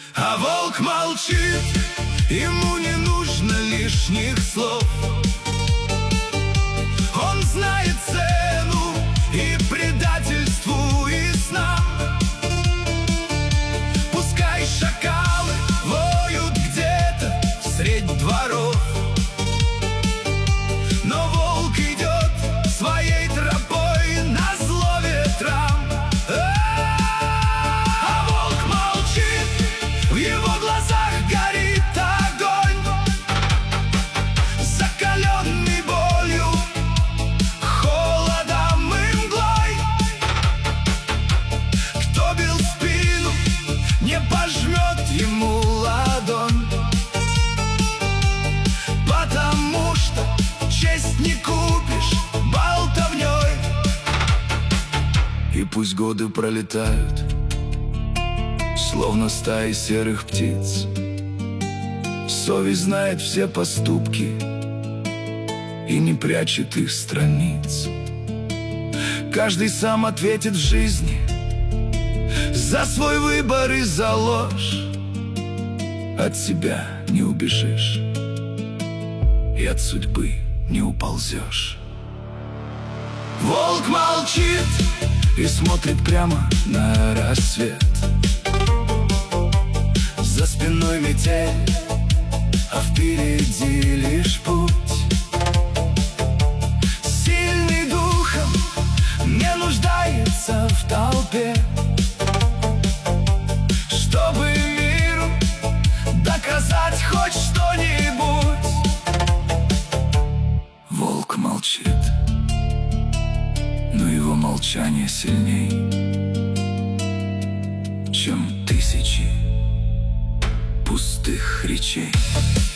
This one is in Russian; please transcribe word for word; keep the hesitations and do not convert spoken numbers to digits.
А волк молчит, ему не нужно лишних слов. Он знает цену и предательству, и снам. Пускай шакалы воют где-то средь дворов, но волк идет своей тропой назло ветрам. А волк молчит, в его глазах горит огонь, закаленный болью, холодом и мглой. Кто бил в спину, не пожмет ему ладонь, потому что честь не купишь болтовней. И пусть годы пролетают, словно стаи серых птиц, совесть знает все поступки и не прячет их страниц. Каждый сам ответит в жизни за свой выбор и за ложь. От себя не убежишь и от судьбы не уползешь. Волк молчит и смотрит прямо на рассвет. За спиной метель, а впереди лишь путь. Сильный духом, не нуждается в толпе, чтобы миру доказать хоть что-нибудь. Волк молчит, но его молчание сильней, чем тысячи пустых речей.